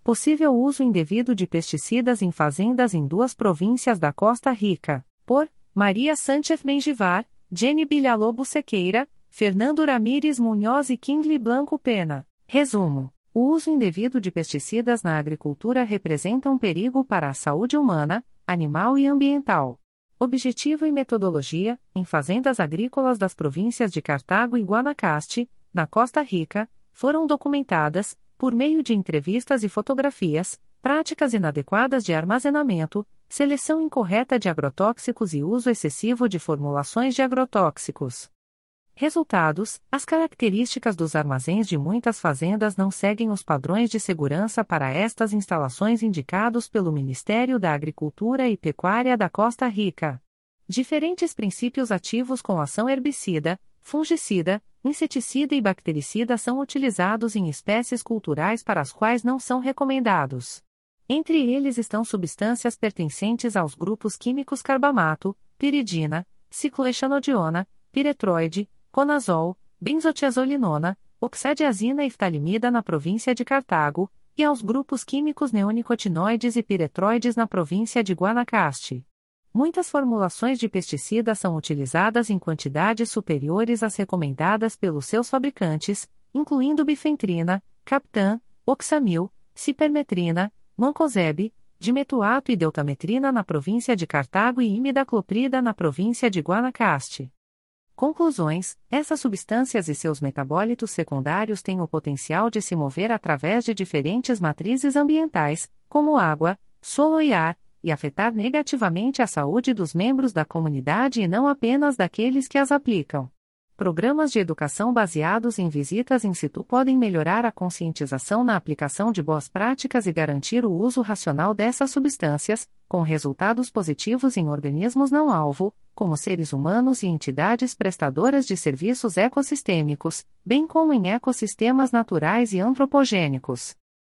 Possível uso indevido de pesticidas em fazendas em 2 províncias da Costa Rica, por Maria Sánchez Menjivar, Jenny Bilhalobo Sequeira, Fernando Ramírez Munhoz e Kingsley Blanco Pena. Resumo: o uso indevido de pesticidas na agricultura representa um perigo para a saúde humana, animal e ambiental. Objetivo e metodologia: em fazendas agrícolas das províncias de Cartago e Guanacaste, na Costa Rica, foram documentadas, por meio de entrevistas e fotografias, práticas inadequadas de armazenamento, seleção incorreta de agrotóxicos e uso excessivo de formulações de agrotóxicos. Resultados: as características dos armazéns de muitas fazendas não seguem os padrões de segurança para estas instalações indicados pelo Ministério da Agricultura e Pecuária da Costa Rica. Diferentes princípios ativos com ação herbicida, fungicida, inseticida e bactericida são utilizados em espécies culturais para as quais não são recomendados. Entre eles estão substâncias pertencentes aos grupos químicos carbamato, piridina, cicloexanodiona, piretroide, conazol, benzotiazolinona, oxadiazina e ftalimida na província de Cartago, e aos grupos químicos neonicotinoides e piretroides na província de Guanacaste. Muitas formulações de pesticidas são utilizadas em quantidades superiores às recomendadas pelos seus fabricantes, incluindo bifentrina, captan, oxamil, cipermetrina, mancozeb, dimetuato e deutametrina na província de Cartago e imidacloprida na província de Guanacaste. Conclusões: essas substâncias e seus metabólitos secundários têm o potencial de se mover através de diferentes matrizes ambientais, como água, solo e ar, e afetar negativamente a saúde dos membros da comunidade e não apenas daqueles que as aplicam. Programas de educação baseados em visitas in situ podem melhorar a conscientização na aplicação de boas práticas e garantir o uso racional dessas substâncias, com resultados positivos em organismos não-alvo, como seres humanos e entidades prestadoras de serviços ecossistêmicos, bem como em ecossistemas naturais e antropogênicos.